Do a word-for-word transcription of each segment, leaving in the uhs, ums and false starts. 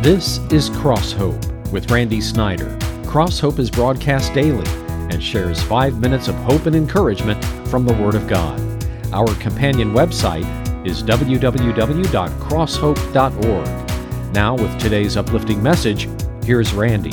This is Cross Hope with Randy Snyder. Cross Hope is broadcast daily and shares five minutes of hope and encouragement from the Word of God. Our companion website is w w w dot cross hope dot org. Now, with today's uplifting message, here's Randy.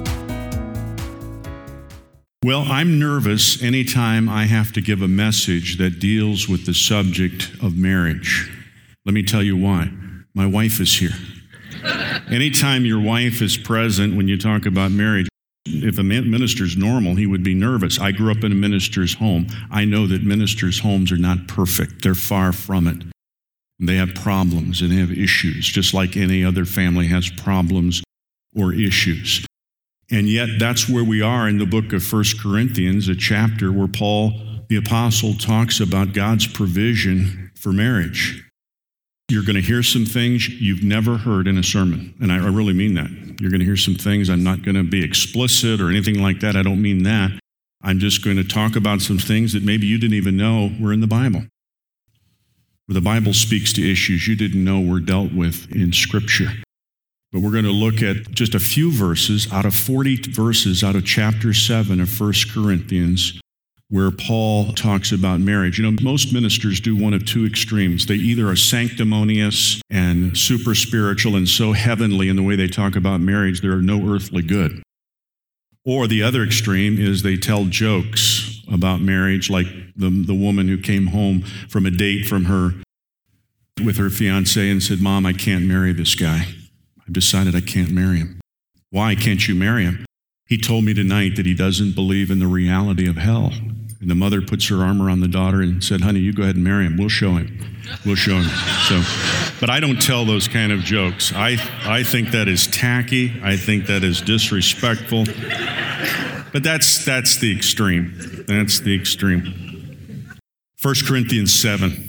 Well, I'm nervous anytime I have to give a message that deals with the subject of marriage. Let me tell you why. My wife is here. Anytime your wife is present when you talk about marriage, if a minister's normal, he would be nervous. I grew up in a minister's home. I know that ministers' homes are not perfect. They're far from it. They have problems and they have issues, just like any other family has problems or issues. And yet that's where we are in the book of First Corinthians, a chapter where Paul, the apostle, talks about God's provision for marriage. You're going to hear some things you've never heard in a sermon, and I really mean that. You're going to hear some things. I'm not going to be explicit or anything like that. I don't mean that. I'm just going to talk about some things that maybe you didn't even know were in the Bible. Where the Bible speaks to issues you didn't know were dealt with in Scripture. But we're going to look at just a few verses out of forty verses out of chapter seven of First Corinthians, where Paul talks about marriage. You know, most ministers do one of two extremes. They either are sanctimonious and super spiritual and so heavenly in the way they talk about marriage, they're no earthly good. Or the other extreme is they tell jokes about marriage, like the, the woman who came home from a date from her with her fiancé and said, "Mom, I can't marry this guy. I've decided I can't marry him." "Why can't you marry him?" "He told me tonight that he doesn't believe in the reality of hell." And the mother puts her arm around the daughter and said, "Honey, you go ahead and marry him. We'll show him. We'll show him." So, but I don't tell those kind of jokes. I, I think that is tacky. I think that is disrespectful. But that's that's the extreme. That's the extreme. First Corinthians seven.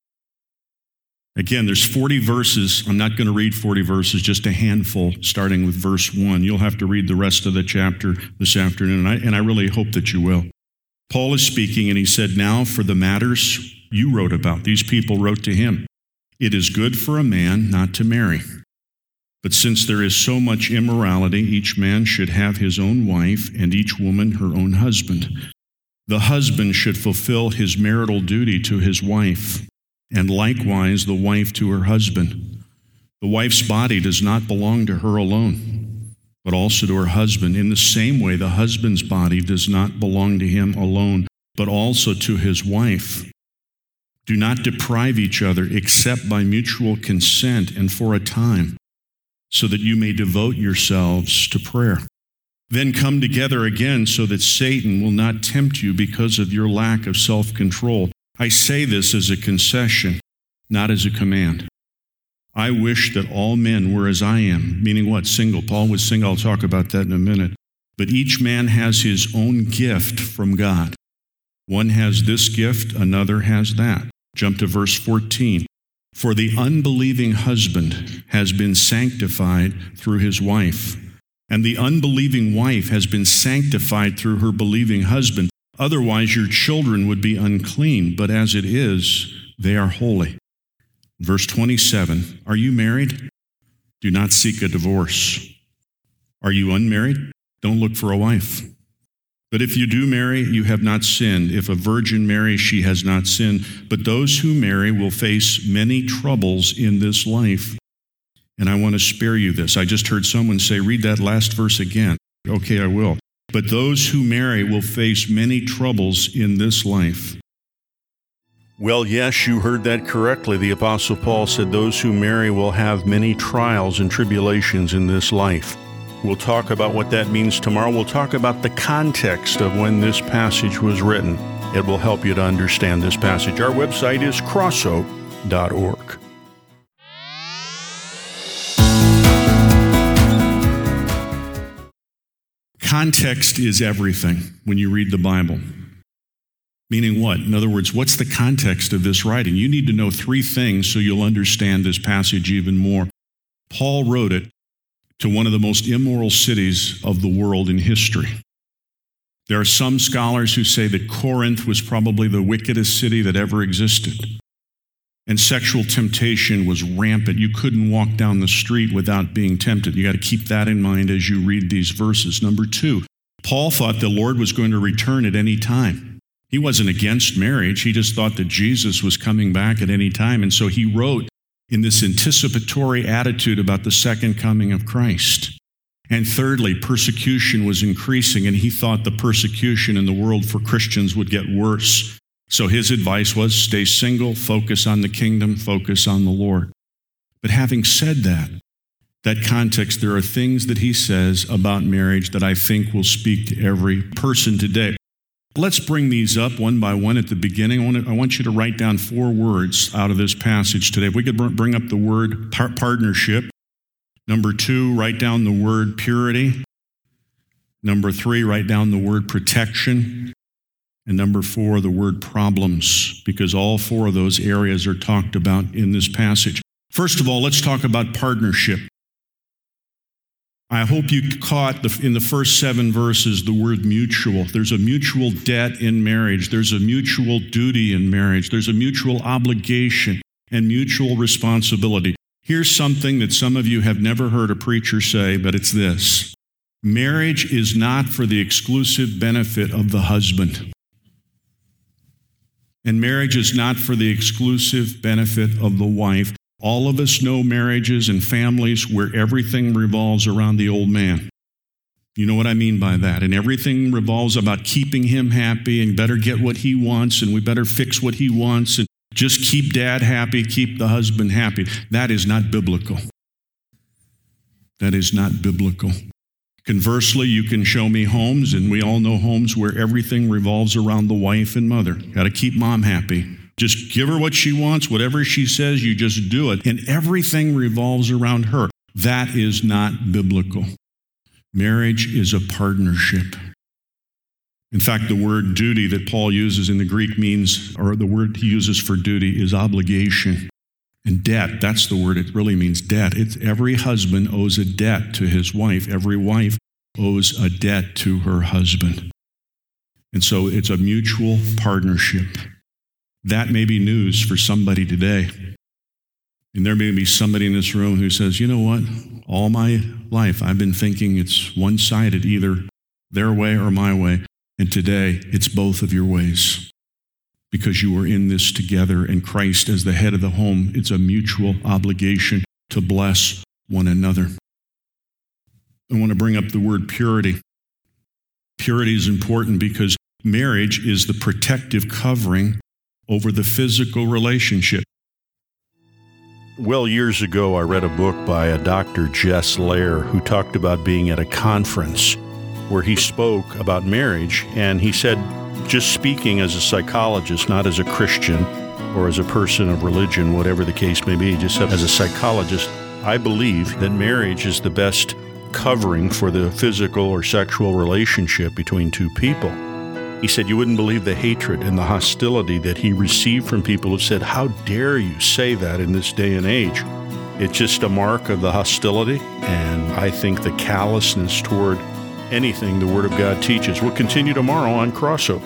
Again, there's forty verses. I'm not going to read forty verses, just a handful, starting with verse one. You'll have to read the rest of the chapter this afternoon, and I, and I really hope that you will. Paul is speaking, and he said, "Now for the matters you wrote about." These people wrote to him. "It is good for a man not to marry. But since there is so much immorality, each man should have his own wife, and each woman her own husband. The husband should fulfill his marital duty to his wife, and likewise the wife to her husband. The wife's body does not belong to her alone, but also to her husband. In the same way, the husband's body does not belong to him alone, but also to his wife. Do not deprive each other except by mutual consent and for a time, so that you may devote yourselves to prayer. Then come together again so that Satan will not tempt you because of your lack of self-control. I say this as a concession, not as a command. I wish that all men were as I am," meaning what? Single. Paul was single. I'll talk about that in a minute. "But each man has his own gift from God. One has this gift, another has that." Jump to verse fourteen. "For the unbelieving husband has been sanctified through his wife, and the unbelieving wife has been sanctified through her believing husband. Otherwise your children would be unclean, but as it is, they are holy." Verse twenty-seven, "Are you married? Do not seek a divorce. Are you unmarried? Don't look for a wife. But if you do marry, you have not sinned. If a virgin marries, she has not sinned. But those who marry will face many troubles in this life. And I want to spare you this." I just heard someone say, "Read that last verse again." Okay, I will. "But those who marry will face many troubles in this life." Well, yes, you heard that correctly. The Apostle Paul said those who marry will have many trials and tribulations in this life. We'll talk about what that means tomorrow. We'll talk about the context of when this passage was written. It will help you to understand this passage. Our website is cross hope dot org. Context is everything when you read the Bible. Meaning what? In other words, what's the context of this writing? You need to know three things so you'll understand this passage even more. Paul wrote it to one of the most immoral cities of the world in history. There are some scholars who say that Corinth was probably the wickedest city that ever existed. And sexual temptation was rampant. You couldn't walk down the street without being tempted. You got to keep that in mind as you read these verses. Number two, Paul thought the Lord was going to return at any time. He wasn't against marriage. He just thought that Jesus was coming back at any time. And so he wrote in this anticipatory attitude about the second coming of Christ. And thirdly, persecution was increasing, and he thought the persecution in the world for Christians would get worse. So his advice was stay single, focus on the kingdom, focus on the Lord. But having said that, that context, there are things that he says about marriage that I think will speak to every person today. Let's bring these up one by one at the beginning. I want, to, I want you to write down four words out of this passage today. If we could bring up the word par- partnership. Number two, write down the word purity. Number three, write down the word protection. And number four, the word problems, because all four of those areas are talked about in this passage. First of all, let's talk about partnership. I hope you caught the, in the first seven verses the word mutual. There's a mutual debt in marriage. There's a mutual duty in marriage. There's a mutual obligation and mutual responsibility. Here's something that some of you have never heard a preacher say, but it's this. Marriage is not for the exclusive benefit of the husband. And marriage is not for the exclusive benefit of the wife. All of us know marriages and families where everything revolves around the old man. You know what I mean by that. And everything revolves about keeping him happy and better get what he wants and we better fix what he wants and just keep dad happy, keep the husband happy. That is not biblical. That is not biblical. Conversely, you can show me homes, and we all know homes where everything revolves around the wife and mother. Got to keep mom happy. Just give her what she wants, whatever she says, you just do it. And everything revolves around her. That is not biblical. Marriage is a partnership. In fact, the word duty that Paul uses in the Greek means, or the word he uses for duty is obligation. And debt, that's the word, it really means debt. It's every husband owes a debt to his wife. Every wife owes a debt to her husband. And so it's a mutual partnership. That may be news for somebody today. And there may be somebody in this room who says, you know what? All my life I've been thinking it's one-sided, either their way or my way. And today it's both of your ways. Because you are in this together, and Christ as the head of the home, it's a mutual obligation to bless one another. I want to bring up the word purity. Purity is important because marriage is the protective covering over the physical relationship. Well, years ago, I read a book by a Doctor Jess Lair who talked about being at a conference where he spoke about marriage, and he said, just speaking as a psychologist, not as a Christian or as a person of religion, whatever the case may be, just as a psychologist, I believe that marriage is the best covering for the physical or sexual relationship between two people. He said you wouldn't believe the hatred and the hostility that he received from people who said, how dare you say that in this day and age? It's just a mark of the hostility, and I think the callousness toward anything the Word of God teaches. We'll continue tomorrow on Crosshope.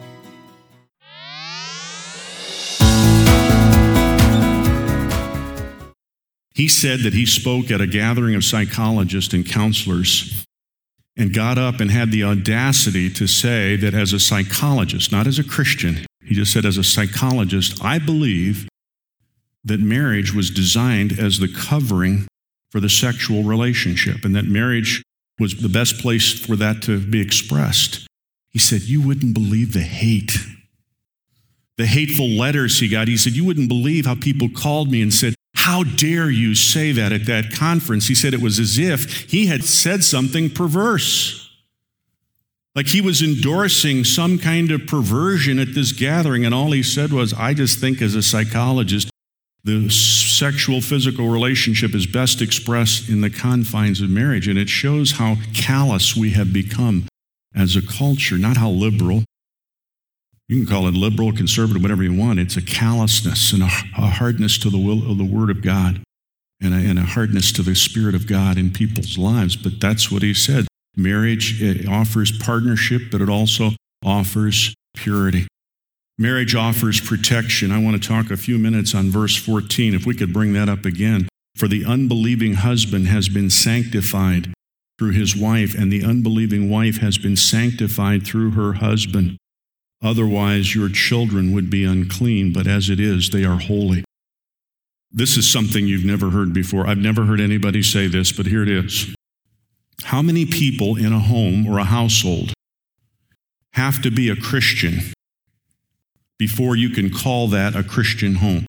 He said that he spoke at a gathering of psychologists and counselors and got up and had the audacity to say that as a psychologist, not as a Christian, he just said as a psychologist, I believe that marriage was designed as the covering for the sexual relationship, and that marriage was the best place for that to be expressed. He said, you wouldn't believe the hate. The hateful letters he got. He said, you wouldn't believe how people called me and said, how dare you say that at that conference? He said it was as if he had said something perverse. Like he was endorsing some kind of perversion at this gathering, and all he said was, I just think as a psychologist, the sexual physical relationship is best expressed in the confines of marriage, and it shows how callous we have become as a culture, not how liberal. You can call it liberal, conservative, whatever you want. It's a callousness and a, a hardness to the will of the Word of God, and a, and a hardness to the Spirit of God in people's lives. But that's what he said. Marriage, it offers partnership, but it also offers purity. Marriage offers protection. I want to talk a few minutes on verse fourteen, if we could bring that up again. For the unbelieving husband has been sanctified through his wife, and the unbelieving wife has been sanctified through her husband. Otherwise, your children would be unclean, but as it is, they are holy. This is something you've never heard before. I've never heard anybody say this, but here it is. How many people in a home or a household have to be a Christian before you can call that a Christian home?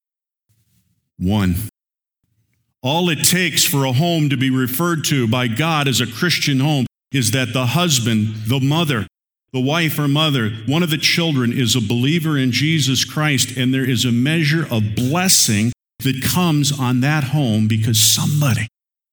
One. All it takes for a home to be referred to by God as a Christian home is that the husband, the mother, the wife or mother, one of the children is a believer in Jesus Christ, and there is a measure of blessing that comes on that home because somebody,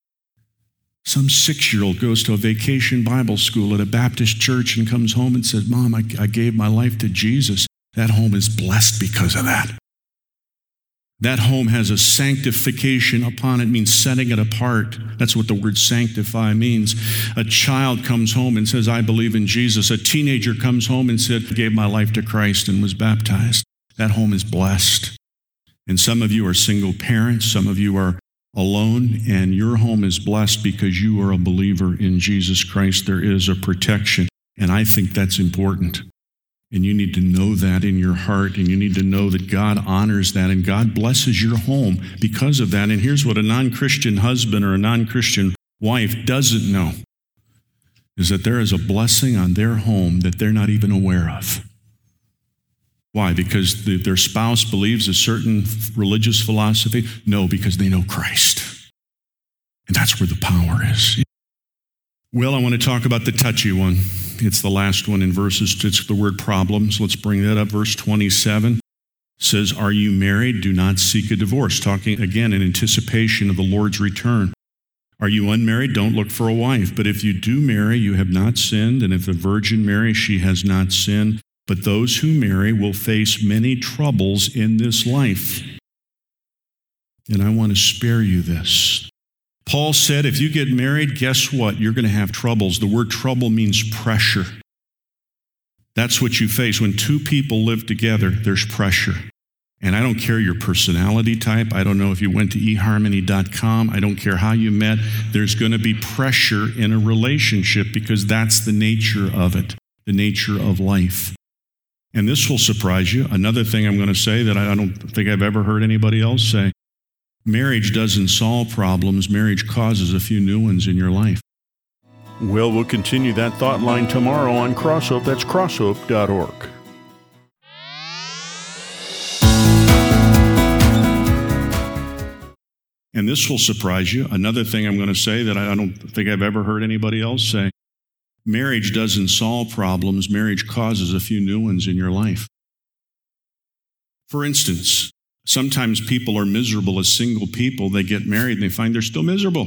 some six-year-old goes to a vacation Bible school at a Baptist church and comes home and says, Mom, I, I gave my life to Jesus. That home is blessed because of that. That home has a sanctification upon it, means setting it apart. That's what the word sanctify means. A child comes home and says, I believe in Jesus. A teenager comes home and said, I gave my life to Christ and was baptized. That home is blessed. And some of you are single parents, some of you are alone, and your home is blessed because you are a believer in Jesus Christ. There is a protection, and I think that's important. And you need to know that in your heart, and you need to know that God honors that, and God blesses your home because of that. And here's what a non-Christian husband or a non-Christian wife doesn't know, is that there is a blessing on their home that they're not even aware of. Why? Because the, their spouse believes a certain religious philosophy? No, because they know Christ. And that's where the power is. Well, I want to talk about the touchy one. It's the last one in verses. It's the word problems. Let's bring that up. Verse twenty-seven says, are you married? Do not seek a divorce. Talking again in anticipation of the Lord's return. Are you unmarried? Don't look for a wife. But if you do marry, you have not sinned. And if a virgin marries, she has not sinned. But those who marry will face many troubles in this life. And I want to spare you this. Paul said, if you get married, guess what? You're going to have troubles. The word trouble means pressure. That's what you face. When two people live together, there's pressure. And I don't care your personality type. I don't know if you went to e harmony dot com. I don't care how you met. There's going to be pressure in a relationship because that's the nature of it, the nature of life. And this will surprise you. Another thing I'm going to say that I don't think I've ever heard anybody else say. Marriage doesn't solve problems. Marriage causes a few new ones in your life. Well, we'll continue that thought line tomorrow on Crosshope. That's crosshope dot org. And this will surprise you. Another thing I'm going to say that I don't think I've ever heard anybody else say. Marriage doesn't solve problems. Marriage causes a few new ones in your life. For instance, sometimes people are miserable as single people. They get married and they find they're still miserable.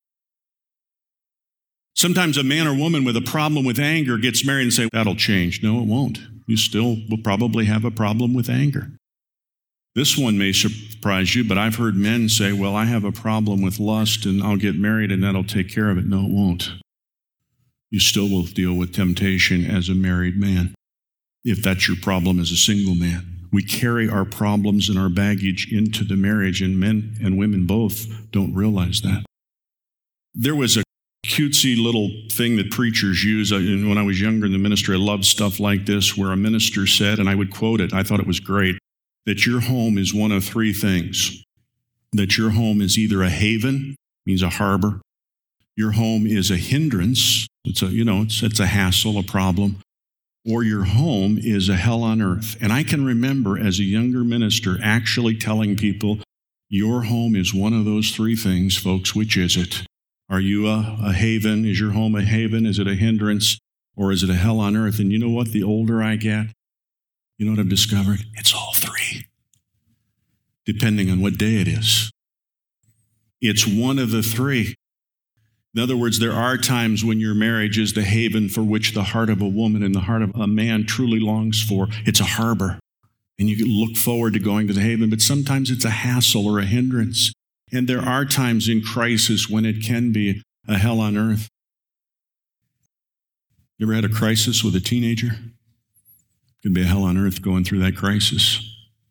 Sometimes a man or woman with a problem with anger gets married and say, that'll change. No, it won't. You still will probably have a problem with anger. This one may surprise you, but I've heard men say, well, I have a problem with lust and I'll get married and that'll take care of it. No, it won't. You still will deal with temptation as a married man, if that's your problem as a single man. We carry our problems and our baggage into the marriage, and men and women both don't realize that. There was a cutesy little thing that preachers use. When I was younger in the ministry, I loved stuff like this, where a minister said, and I would quote it, I thought it was great, that your home is one of three things. That your home is either a haven, means a harbor. Your home is a hindrance. It's a, you know, it's, it's a hassle, a problem. Or your home is a hell on earth. And I can remember as a younger minister actually telling people, your home is one of those three things, folks. Which is it? Are you a, a haven? Is your home a haven? Is it a hindrance? Or is it a hell on earth? And you know what? The older I get, you know what I've discovered? It's all three, depending on what day it is. It's one of the three. In other words, there are times when your marriage is the haven for which the heart of a woman and the heart of a man truly longs for. It's a harbor, and you can look forward to going to the haven, but sometimes it's a hassle or a hindrance. And there are times in crisis when it can be a hell on earth. You ever had a crisis with a teenager? It can be a hell on earth going through that crisis.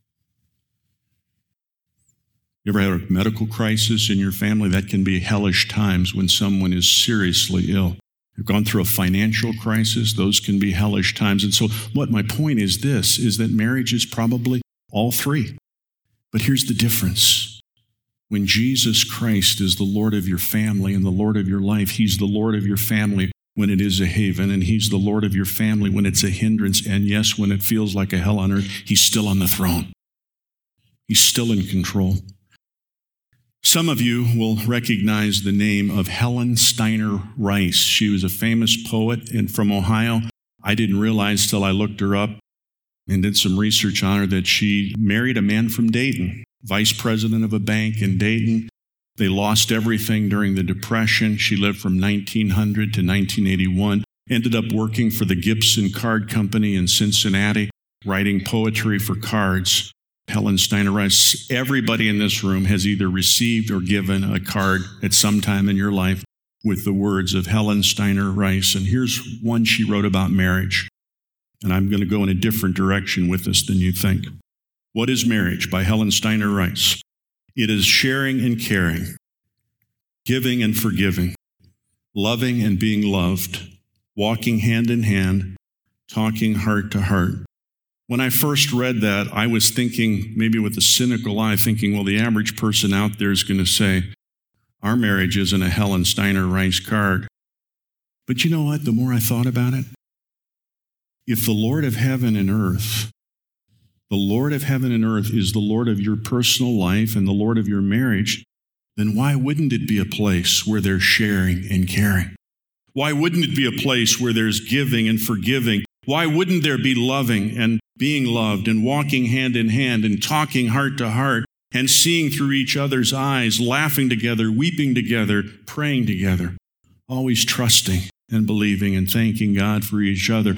You ever had a medical crisis in your family? That can be hellish times when someone is seriously ill. You've gone through a financial crisis. Those can be hellish times. And so what my point is this, is that marriage is probably all three. But here's the difference. When Jesus Christ is the Lord of your family and the Lord of your life, he's the Lord of your family when it is a haven, and he's the Lord of your family when it's a hindrance. And yes, when it feels like a hell on earth, he's still on the throne. He's still in control. Some of you will recognize the name of Helen Steiner Rice. She was a famous poet and from Ohio. I didn't realize till I looked her up and did some research on her that she married a man from Dayton, vice president of a bank in Dayton. They lost everything during the Depression. She lived from nineteen hundred to nineteen eighty-one, ended up working for the Gibson Card Company in Cincinnati, writing poetry for cards. Helen Steiner Rice, everybody in this room has either received or given a card at some time in your life with the words of Helen Steiner Rice. And here's one she wrote about marriage. And I'm going to go in a different direction with this than you think. What is marriage? By Helen Steiner Rice. It is sharing and caring, giving and forgiving, loving and being loved, walking hand in hand, talking heart to heart. When I first read that, I was thinking, maybe with a cynical eye, thinking, well, the average person out there is going to say, our marriage isn't a Helen Steiner Rice card. But you know what? The more I thought about it, if the Lord of heaven and earth, the Lord of heaven and earth is the Lord of your personal life and the Lord of your marriage, then why wouldn't it be a place where there's sharing and caring? Why wouldn't it be a place where there's giving and forgiving? Why wouldn't there be loving and being loved and walking hand in hand and talking heart to heart and seeing through each other's eyes, laughing together, weeping together, praying together, always trusting and believing and thanking God for each other?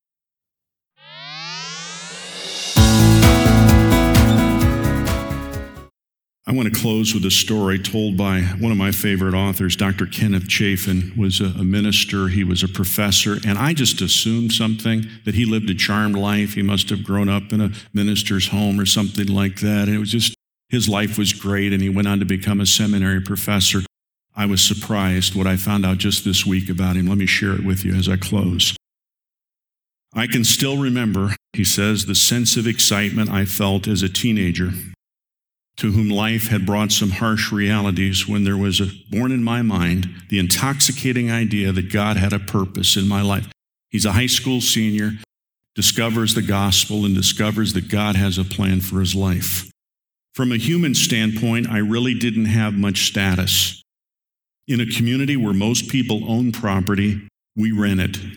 I want to close with a story told by one of my favorite authors. Doctor Kenneth Chafin was a, a minister. He was a professor, and I just assumed something, that he lived a charmed life. He must have grown up in a minister's home or something like that. And it was just, his life was great, and he went on to become a seminary professor. I was surprised what I found out just this week about him. Let me share it with you as I close. I can still remember, he says, the sense of excitement I felt as a teenager, to whom life had brought some harsh realities, when there was a, born in my mind the intoxicating idea that God had a purpose in my life. He's a high school senior, discovers the gospel and discovers that God has a plan for his life. From a human standpoint, I really didn't have much status. In a community where most people own property, we rented.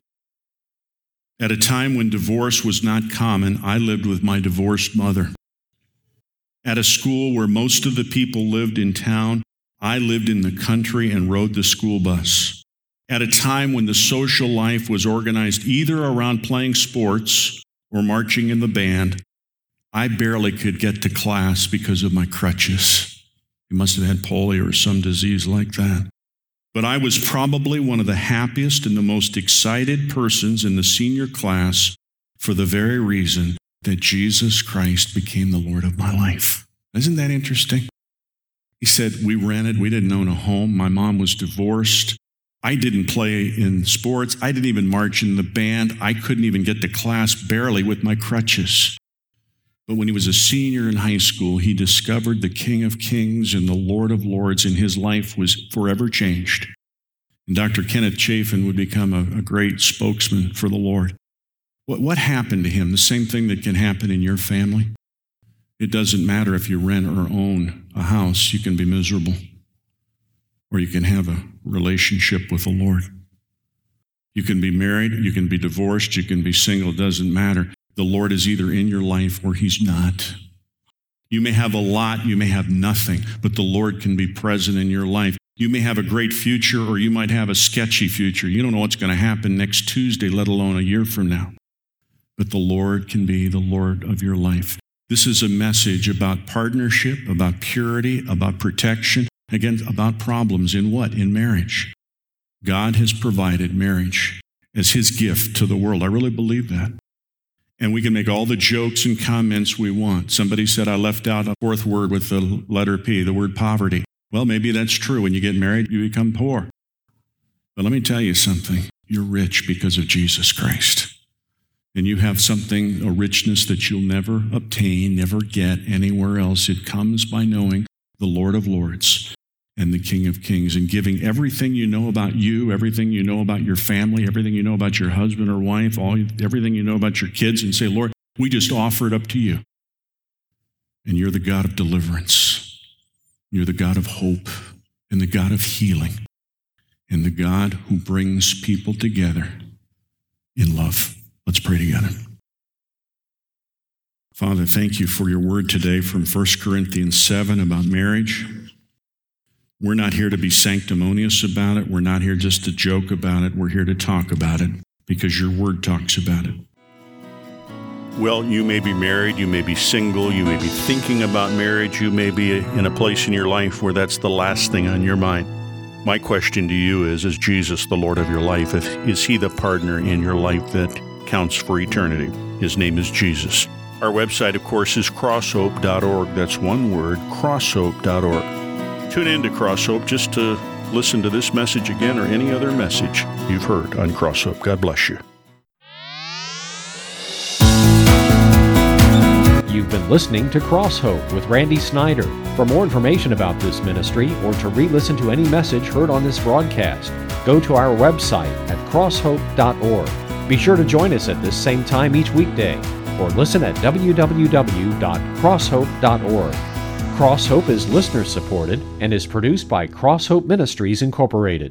At a time when divorce was not common, I lived with my divorced mother. At a school where most of the people lived in town, I lived in the country and rode the school bus. At a time when the social life was organized either around playing sports or marching in the band, I barely could get to class because of my crutches. He must have had polio or some disease like that. But I was probably one of the happiest and the most excited persons in the senior class for the very reason that Jesus Christ became the Lord of my life. Isn't that interesting? He said, we rented, we didn't own a home. My mom was divorced. I didn't play in sports. I didn't even march in the band. I couldn't even get to class barely with my crutches. But when he was a senior in high school, he discovered the King of Kings and the Lord of Lords, and his life was forever changed. And Doctor Kenneth Chafin would become a, a great spokesman for the Lord. What, what happened to him? The same thing that can happen in your family. It doesn't matter if you rent or own a house. You can be miserable, or you can have a relationship with the Lord. You can be married, you can be divorced, you can be single, it doesn't matter. The Lord is either in your life or he's not. You may have a lot, you may have nothing, but the Lord can be present in your life. You may have a great future, or you might have a sketchy future. You don't know what's going to happen next Tuesday, let alone a year from now. But the Lord can be the Lord of your life. This is a message about partnership, about purity, about protection, again, about problems in what? In marriage. God has provided marriage as his gift to the world. I really believe that. And we can make all the jokes and comments we want. Somebody said I left out a fourth word with the letter P, the word poverty. Well, maybe that's true. When you get married, you become poor. But let me tell you something. You're rich because of Jesus Christ. And you have something, a richness that you'll never obtain, never get anywhere else. It comes by knowing the Lord of Lords and the King of Kings, and giving everything you know about you, everything you know about your family, everything you know about your husband or wife, all everything you know about your kids, and say, Lord, we just offer it up to you. And you're the God of deliverance. You're the God of hope and the God of healing and the God who brings people together in love. Let's pray together. Father, thank you for your word today from First Corinthians seven about marriage. We're not here to be sanctimonious about it. We're not here just to joke about it. We're here to talk about it because your word talks about it. Well, you may be married, you may be single, you may be thinking about marriage, you may be in a place in your life where that's the last thing on your mind. My question to you is, is Jesus the Lord of your life? Is he the partner in your life that counts for eternity? His name is Jesus. Our website, of course, is crosshope dot org. That's one word, crosshope dot org. Tune in to Crosshope just to listen to this message again or any other message you've heard on Crosshope. God bless you. You've been listening to Crosshope with Randy Snyder. For more information about this ministry or to re-listen to any message heard on this broadcast, go to our website at crosshope dot org. Be sure to join us at this same time each weekday, or listen at w w w dot crosshope dot org. Crosshope is listener-supported and is produced by Crosshope Ministries, Incorporated.